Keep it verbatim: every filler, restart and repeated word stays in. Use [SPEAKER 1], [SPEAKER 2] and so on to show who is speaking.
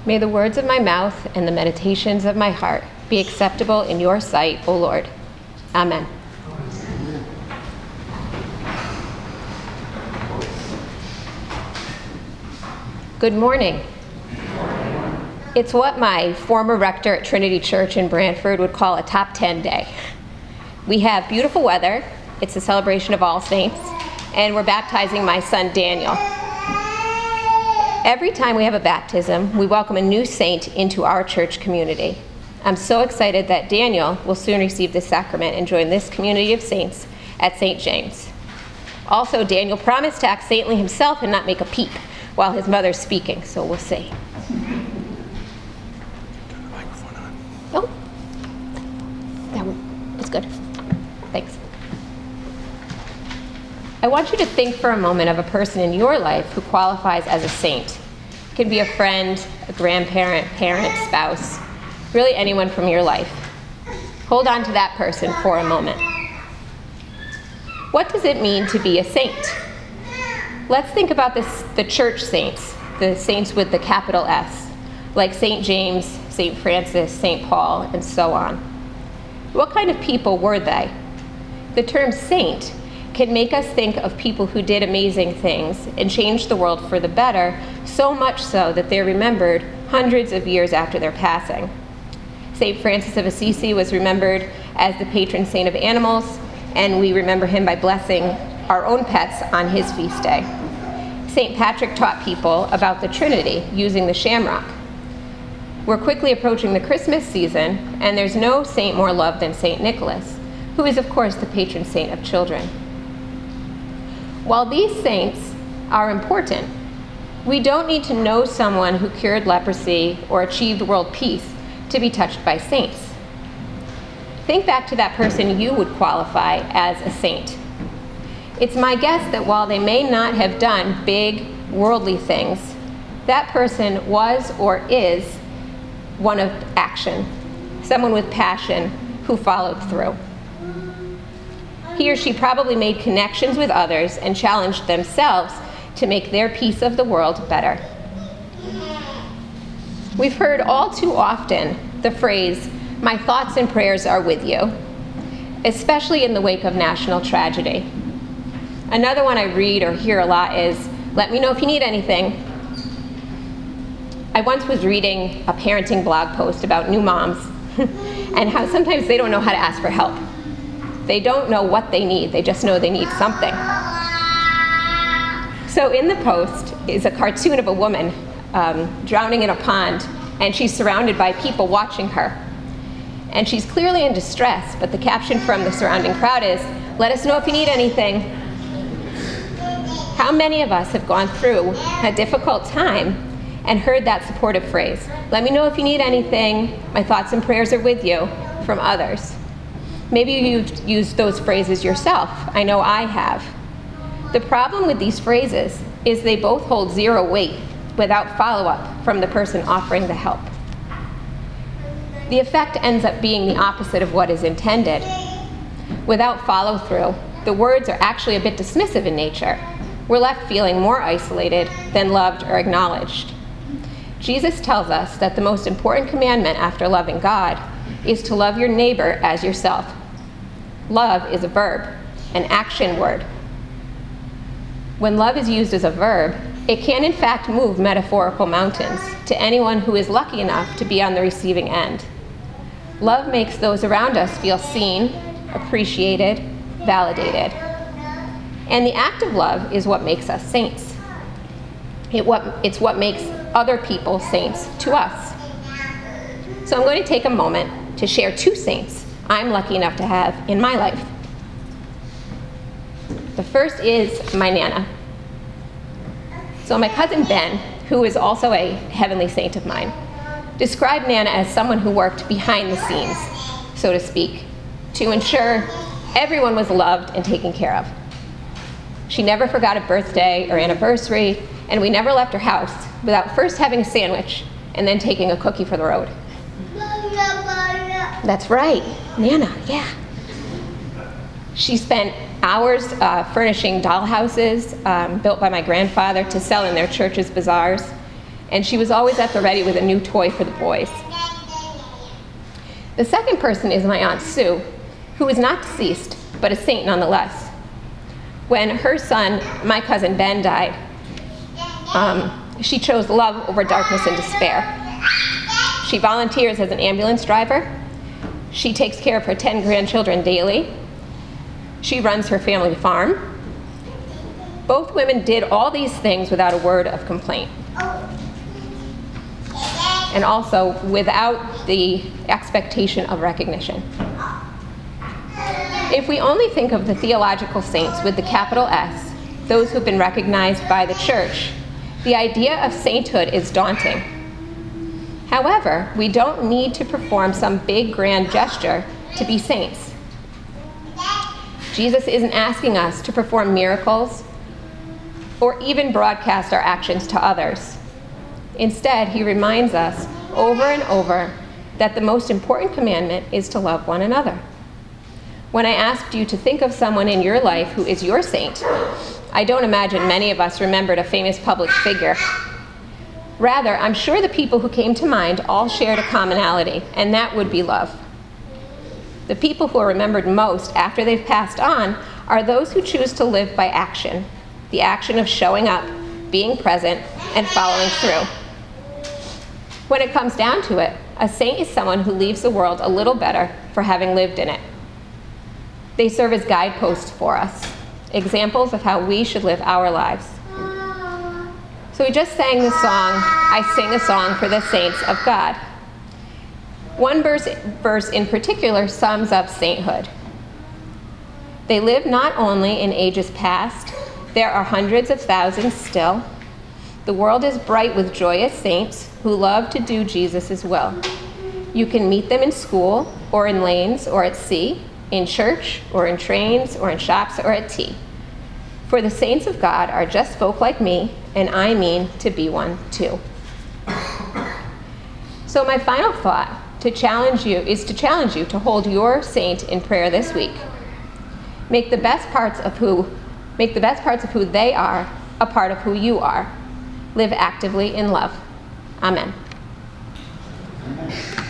[SPEAKER 1] May the words of my mouth and the meditations of my heart be acceptable in your sight, O Lord. Amen. Good morning. It's what my former rector at Trinity Church in Brantford would call a top ten day. We have beautiful weather. It's a celebration of All Saints, and we're baptizing my son Daniel. Every time we have a baptism, we welcome a new saint into our church community. I'm so excited that Daniel will soon receive this sacrament and join this community of saints at Saint James. Also, Daniel promised to act saintly himself and not make a peep while his mother's speaking, so we'll see.
[SPEAKER 2] Turn the microphone on.
[SPEAKER 1] Oh, that one was good. Thanks. I want you to think for a moment of a person in your life who qualifies as a saint. It can be a friend, a grandparent, parent, spouse, really anyone from your life. Hold on to that person for a moment. What does it mean to be a saint? Let's think about this, the church saints, the saints with the capital S, like Saint James, Saint Francis, Saint Paul, and so on. What kind of people were they? The term saint can make us think of people who did amazing things and changed the world for the better, so much so that they're remembered hundreds of years after their passing. Saint Francis of Assisi was remembered as the patron saint of animals, and we remember him by blessing our own pets on his feast day. Saint Patrick taught people about the Trinity using the shamrock. We're quickly approaching the Christmas season, and there's no saint more loved than Saint Nicholas, who is, of course, the patron saint of children. While these saints are important, we don't need to know someone who cured leprosy or achieved world peace to be touched by saints. Think back to that person you would qualify as a saint. It's my guess that while they may not have done big worldly things, that person was or is one of action, someone with passion who followed through. He or she probably made connections with others and challenged themselves to make their piece of the world better. We've heard all too often the phrase, "My thoughts and prayers are with you," especially in the wake of national tragedy. Another one I read or hear a lot is, "Let me know if you need anything." I once was reading a parenting blog post about new moms and how sometimes they don't know how to ask for help. They don't know what they need, they just know they need something. So in the post is a cartoon of a woman um, drowning in a pond, and she's surrounded by people watching her. And she's clearly in distress, but the caption from the surrounding crowd is, "Let us know if you need anything." How many of us have gone through a difficult time and heard that supportive phrase, "Let me know if you need anything, my thoughts and prayers are with you," from others? Maybe you've used those phrases yourself. I know I have. The problem with these phrases is they both hold zero weight without follow-up from the person offering the help. The effect ends up being the opposite of what is intended. Without follow-through, the words are actually a bit dismissive in nature. We're left feeling more isolated than loved or acknowledged. Jesus tells us that the most important commandment after loving God is to love your neighbor as yourself. Love is a verb, an action word. When love is used as a verb, it can in fact move metaphorical mountains to anyone who is lucky enough to be on the receiving end. Love makes those around us feel seen, appreciated, validated. And the act of love is what makes us saints. It what, it's what makes other people saints to us. So I'm going to take a moment to share two saints I'm lucky enough to have in my life. The first is my Nana. So my cousin Ben, who is also a heavenly saint of mine, described Nana as someone who worked behind the scenes, so to speak, to ensure everyone was loved and taken care of. She never forgot a birthday or anniversary, and we never left her house without first having a sandwich and then taking a cookie for the road. That's right, Nana, yeah. She spent hours uh, furnishing dollhouses um, built by my grandfather to sell in their church's bazaars. and she was always at the ready with a new toy for the boys. The second person is my Aunt Sue, who is not deceased, but a saint nonetheless. When her son, my cousin Ben, died, um, she chose love over darkness and despair. She volunteers as an ambulance driver. She takes care of her ten grandchildren daily. She runs her family farm. Both women did all these things without a word of complaint. And also without the expectation of recognition. If we only think of the theological saints with the capital S, those who've been recognized by the church, the idea of sainthood is daunting. However, we don't need to perform some big grand gesture to be saints. Jesus isn't asking us to perform miracles or even broadcast our actions to others. Instead, he reminds us over and over that the most important commandment is to love one another. When I asked you to think of someone in your life who is your saint, I don't imagine many of us remembered a famous public figure. Rather, I'm sure the people who came to mind all shared a commonality, and that would be love. The people who are remembered most after they've passed on are those who choose to live by action, the action of showing up, being present, and following through. When it comes down to it, a saint is someone who leaves the world a little better for having lived in it. They serve as guideposts for us, examples of how we should live our lives. So we just sang the song, I Sing a Song for the Saints of God. One verse, verse in particular sums up sainthood. They live not only in ages past, there are hundreds of thousands still. The world is bright with joyous saints who love to do Jesus' will. You can meet them in school, or in lanes, or at sea, in church, or in trains, or in shops, or at tea. For the saints of God are just folk like me, and I mean to be one too. So my final thought to challenge you is to challenge you to hold your saint in prayer this week. Make the best parts of who, make the best parts of who they are a part of who you are. Live actively in love. Amen.
[SPEAKER 2] Amen.